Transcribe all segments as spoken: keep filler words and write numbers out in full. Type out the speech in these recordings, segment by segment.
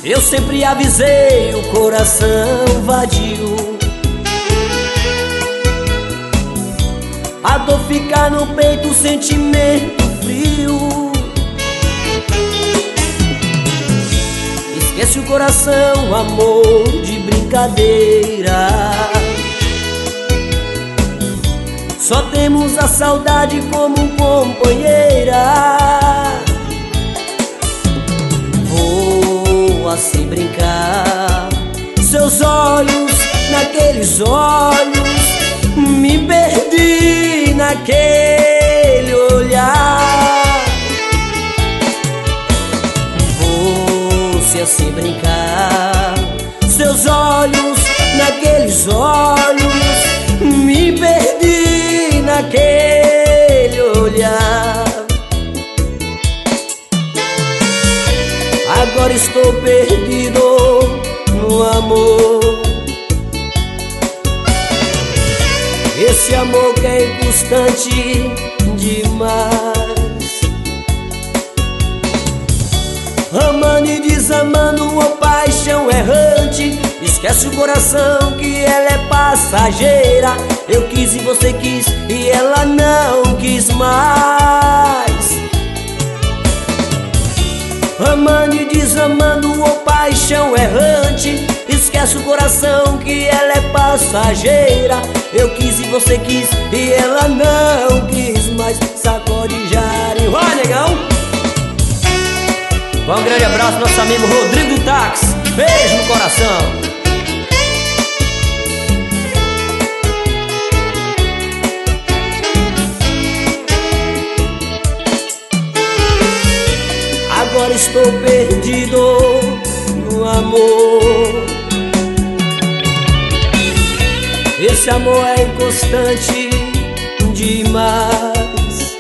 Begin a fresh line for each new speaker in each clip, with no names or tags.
Eu sempre avisei o coração vadio. A dor fica no peito, o sentimento frio. Esquece o coração, amor de brincadeira. Só temos a saudade como companheira. Vou assim brincar, seus olhos, naqueles olhos, me perdi naquele olhar. Vou se assim brincar, seus olhos, naqueles olhos, me perdi naquele olhar. Agora estou perdido no amor. Esse amor que é inconstante demais. Amando e desamando, uma paixão errante. Esquece o coração que ela é passageira. Eu quis e você quis e ela não quis mais. Amando e desamando, uma paixão errante. Esquece o coração que ela é passageira. Eu quis e você quis e ela não quis mais. Sacode Jari. Vai, negão! Um grande abraço, nosso amigo Rodrigo do Táxi. Beijo no coração. Agora estou perdido no amor. Esse amor é inconstante demais.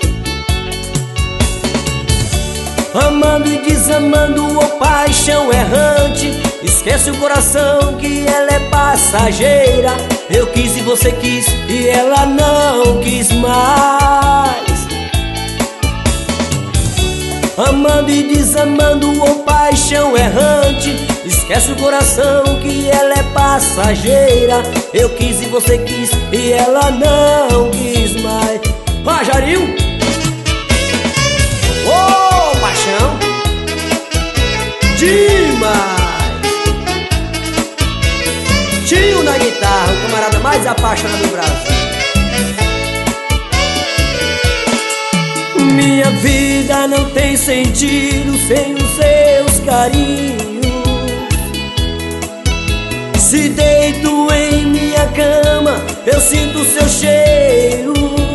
Amando e desamando, uma paixão errante. Esquece o coração que ela é passageira. Eu quis e você quis e ela não quis mais. Amando e desamando, uma paixão errante. Esquece o coração que ela é passageira. Eu quis e você quis e ela não quis mais. Vai, Jarinho! Ô, oh, paixão demais! Tio na guitarra, o camarada mais apaixonado do Brasil. Minha vida não tem sentido sem os seus carinhos. Se deito em minha cama, eu sinto seu cheiro.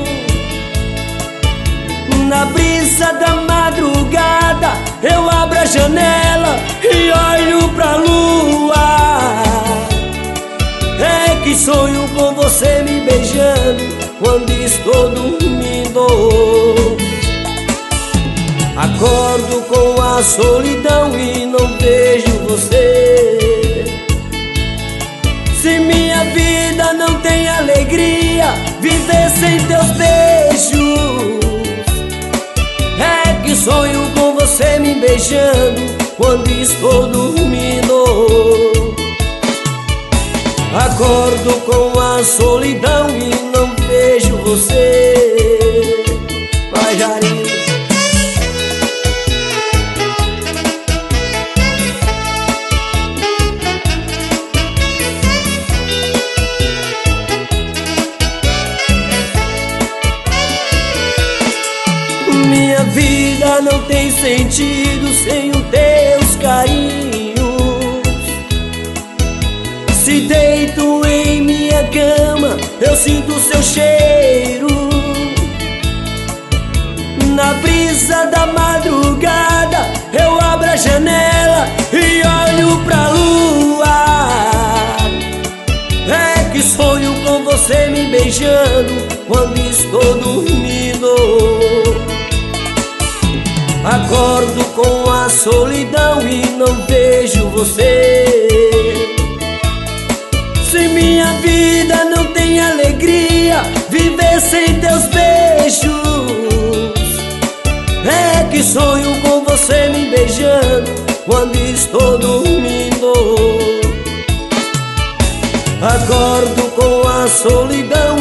Na brisa da madrugada, eu abro a janela e olho pra lua. É que sonho com você me beijando quando estou dormindo. Acordo com a solidão e não vejo você. Se minha vida não tem alegria, viver sem teus beijos. É que sonho com você me beijando quando estou dormindo. Acordo com a solidão e não vejo você. Vai, Jarinho. Minha vida não tem sentido sem os teus carinhos. Se deito em minha cama, eu sinto seu cheiro. Na brisa da madrugada, eu abro a janela e olho pra lua. É que sonho com você me beijando quando estou dormindo. Acordo com a solidão e não vejo você. Se minha vida não tem alegria, viver sem teus beijos. É que sonho com você me beijando quando estou dormindo. Acordo com a solidão